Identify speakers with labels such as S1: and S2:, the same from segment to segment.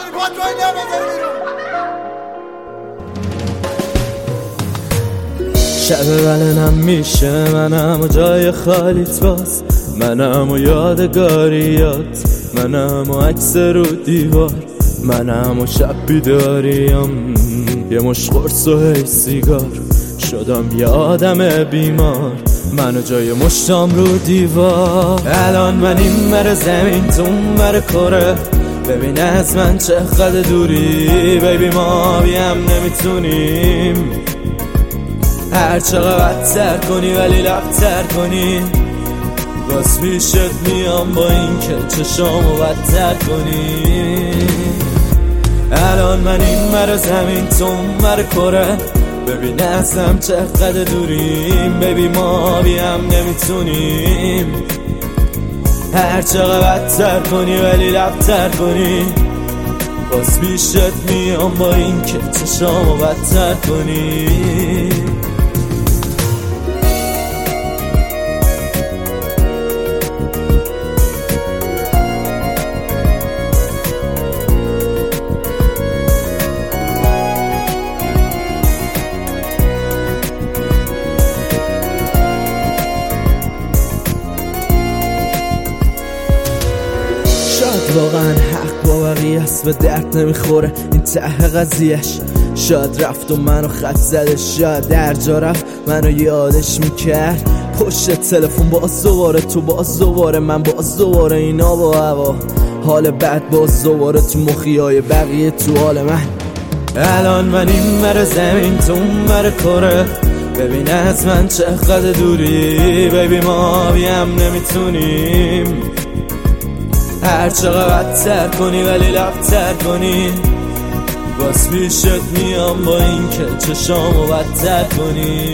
S1: کنترل نمیذاری بیرون.
S2: شب ولنم میشه منم و جای خالیت باز، منم و یادگاریات، منم و عکس رو دیوار، منم و شب بیداریم، یه مش قرص و هی سیگار، شدم یه آدم بیمار، منو جای مشتام رو دیوار. الان من این مر زمین تو مر کره، ببین از من چقدر دوری، بیبی ما بیم نمیتونیم، هر چقدر بدتر کنی ولی لبتر کنی، باز پیشت میام با این که چشامو بدتر کنی. الان من این مر زمین تو مر کره، ببین ازم چقدر دوریم، ببی ما بیم نمیتونیم، هر چقدر بدتر کنی ولی لبتر کنی، باز پیشت میام با این که چشامو بدتر کنی. شاید واقعا حق با بقیه است، به درد نمیخوره این ته قضیهش، شاید رفت و منو خط زده، شاید در جا رفت منو یادش میکرد، پشت تلفن باز دوباره تو، باز دوباره من، باز دوباره اینا با هوا، حال بد باز دوباره تو مخیای بقیه تو حال من. الان من این مر زمین تو مر کره، ببین از من چقدر دوری، بیبی ما بیم نمیتونیم، هر چقدر بدتر کنی ولی لبتر کنی، باز پیشت میام با این که چشامو بدتر کنی.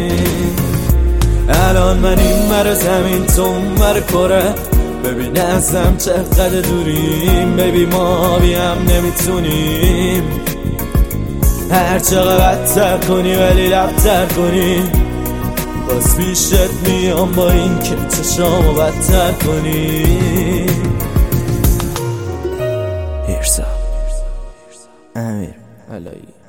S2: الان من این مر زمین تو مر کره، ببین ازم چقدر دوریم، بیبی ما بیم نمیتونیم، هر چقدر بدتر کنی ولی لبتر کنی، باز پیشت میام با این که چشامو بدتر کنی.
S3: هیرسا امیر علایی.